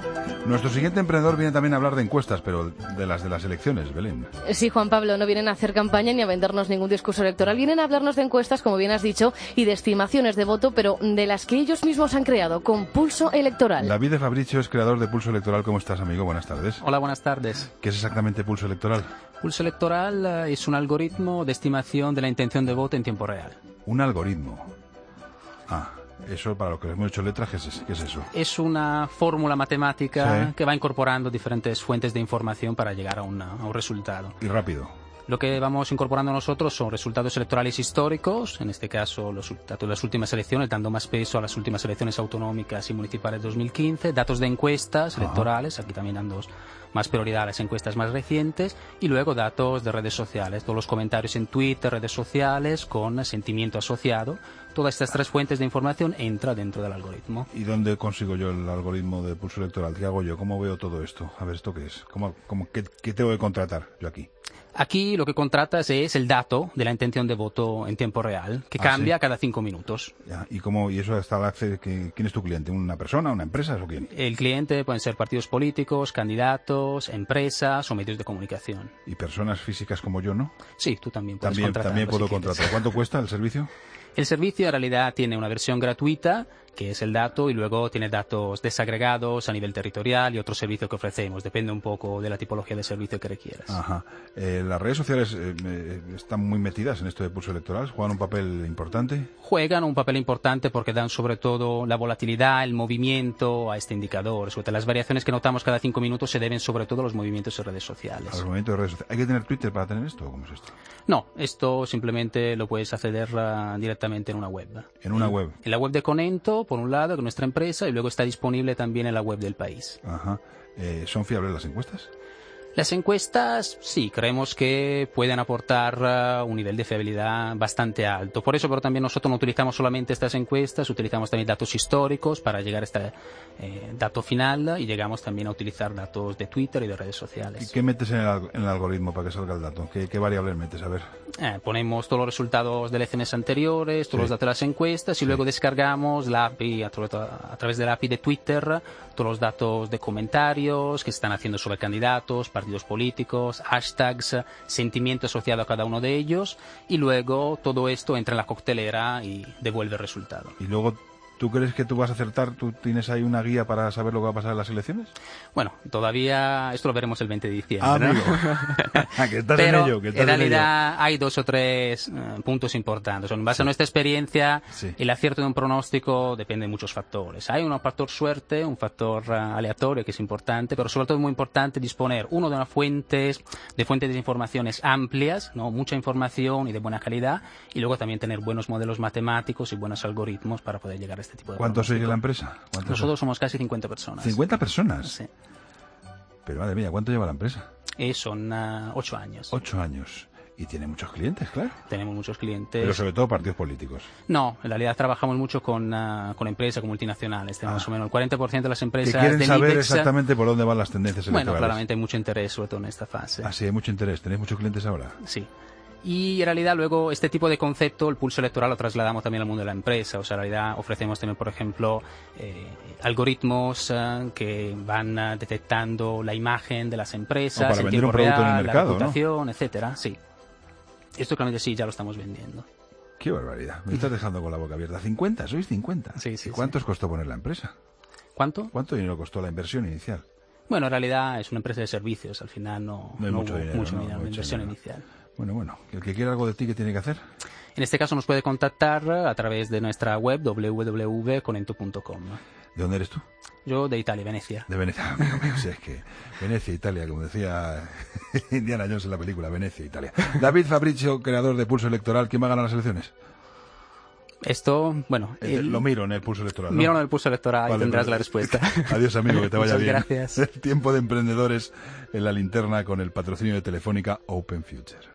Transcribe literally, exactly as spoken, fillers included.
Nuestro siguiente emprendedor viene también a hablar de encuestas, pero de las de las elecciones, Belén. Sí, Juan Pablo, no vienen a hacer campaña ni a vendernos ningún discurso electoral. Vienen a hablarnos de encuestas, como bien has dicho, y de estimaciones de voto, pero de las que ellos mismos han creado, con Pulso Electoral. David de Fabricio es creador de Pulso Electoral. ¿Cómo estás, amigo? Buenas tardes. Hola, buenas tardes. ¿Qué es exactamente Pulso Electoral? Pulso Electoral es un algoritmo de estimación de la intención de voto en tiempo real. Un algoritmo. Ah, eso para lo que hemos hecho letras, ¿qué es, ¿qué es eso? Es una fórmula matemática sí. que va incorporando diferentes fuentes de información para llegar a, una, a un resultado. Y rápido. Lo que vamos incorporando nosotros son resultados electorales históricos, en este caso los datos de las últimas elecciones, dando más peso a las últimas elecciones autonómicas y municipales de dos mil quince, datos de encuestas electorales, aquí también dando más prioridad a las encuestas más recientes, y luego datos de redes sociales, todos los comentarios en Twitter, redes sociales, con sentimiento asociado. Todas estas tres fuentes de información entra dentro del algoritmo. ¿Y dónde consigo yo el algoritmo de Pulso Electoral? ¿Qué hago yo? ¿Cómo veo todo esto? A ver, ¿esto qué es? ¿Cómo, cómo, qué, ¿Qué tengo que contratar yo aquí? Aquí lo que contratas es el dato de la intención de voto en tiempo real, que ah, cambia ¿sí? cada cinco minutos. Ya. ¿Y cómo y eso hasta el acceso? ¿Quién es tu cliente? ¿Una persona, una empresa o quién? El cliente pueden ser partidos políticos, candidatos, empresas o medios de comunicación. ¿Y personas físicas como yo, no? Sí, tú también puedes También, contratar. también puedo si contratar. quieres. ¿Cuánto cuesta el servicio? El servicio en realidad tiene una versión gratuita, que es el dato, y luego tiene datos desagregados a nivel territorial y otros servicios que ofrecemos. Depende un poco de la tipología de servicio que requieras. Ajá. Eh, ¿Las redes sociales eh, están muy metidas en esto de Pulso Electoral? ¿Juegan un papel importante? Juegan un papel importante porque dan sobre todo la volatilidad, el movimiento a este indicador. Sobre todo las variaciones que notamos cada cinco minutos se deben sobre todo a los movimientos de redes sociales. A los movimientos de redes sociales. ¿Hay que tener Twitter para tener esto o cómo es esto? No, esto simplemente lo puedes acceder uh, directamente en una web. ¿En una en, web? En la web de Conento, por un lado, que es nuestra empresa, y luego está disponible también en la web del país. Ajá. Eh, ¿Son fiables las encuestas? Las encuestas, sí, creemos que pueden aportar uh, un nivel de fiabilidad bastante alto. Por eso, pero también nosotros no utilizamos solamente estas encuestas, utilizamos también datos históricos para llegar a este eh, dato final y llegamos también a utilizar datos de Twitter y de redes sociales. ¿Y qué metes en el, en el algoritmo para que salga el dato? ¿Qué, qué variables metes? A ver. Eh, ponemos todos los resultados de elecciones anteriores, todos sí. los datos de las encuestas y sí. luego descargamos la A P I, a, tra- a través de la A P I de Twitter, todos los datos de comentarios que se están haciendo sobre candidatos, partidos políticos, hashtags, sentimiento asociado a cada uno de ellos, y luego todo esto entra en la coctelera y devuelve el resultado. Y luego, ¿tú crees que tú vas a acertar? ¿Tú tienes ahí una guía para saber lo que va a pasar en las elecciones? Bueno, todavía esto lo veremos el veinte de diciembre. Ah, ¿no? amigo. que estás Pero en ello. Que estás en realidad en ello. hay dos o tres uh, puntos importantes. En base sí. a nuestra experiencia, sí. el acierto de un pronóstico depende de muchos factores. Hay un factor suerte, un factor uh, aleatorio que es importante, pero sobre todo es muy importante disponer, uno, de unas fuentes, de fuentes de informaciones amplias, ¿no? Mucha información y de buena calidad, y luego también tener buenos modelos matemáticos y buenos algoritmos para poder llegar a este tipo de ¿Cuántos sois pronóstico. en la empresa? Nosotros son? somos casi cincuenta personas. ¿cincuenta personas? Sí. Pero madre mía, ¿cuánto lleva la empresa? Eh, son uh, ocho años. Ocho años. Y tiene muchos clientes, claro. Tenemos muchos clientes. Pero sobre todo partidos políticos. No, en realidad trabajamos mucho con, uh, con empresas, con multinacionales. Tenemos ah. más o menos el cuarenta por ciento de las empresas que quieren del saber IBEX. Exactamente por dónde van las tendencias electorales. Bueno, claramente hay mucho interés, sobre todo en esta fase. Ah, sí, hay mucho interés. ¿Tenéis muchos clientes ahora? Sí. Y en realidad luego este tipo de concepto, el pulso electoral, lo trasladamos también al mundo de la empresa. O sea, en realidad ofrecemos también, por ejemplo, eh, algoritmos uh, que van uh, detectando la imagen de las empresas, o para en vender tiempo un producto real, en el mercado, la reputación, ¿no? etcétera. Sí. Esto claramente sí, ya lo estamos vendiendo. Qué barbaridad. Me estás dejando con la boca abierta. ¿cincuenta? ¿Sois cincuenta? Sí, sí. ¿Y cuánto sí. os costó poner la empresa? ¿Cuánto? ¿Cuánto dinero costó la inversión inicial? Bueno, en realidad es una empresa de servicios. Al final no, no hay no mucho hubo dinero, mucho no, dinero, mucho inversión dinero. inicial. Bueno, bueno. ¿El que quiera algo de ti, qué tiene que hacer? En este caso nos puede contactar a través de nuestra web doble u doble u doble u punto conento punto com. ¿De dónde eres tú? Yo de Italia, Venecia. De Venecia, amigo mío, si es que Venecia, Italia, como decía Indiana Jones en la película, Venecia, Italia. David Fabricio, creador de Pulso Electoral, ¿quién va a ganar las elecciones? Esto, bueno... El, el, lo miro en el Pulso Electoral, ¿no? Miro en el Pulso Electoral, vale, y tendrás pues, la respuesta. Adiós, amigo, que te vaya Muchas bien. gracias. Tiempo de emprendedores en la linterna con el patrocinio de Telefónica Open Future.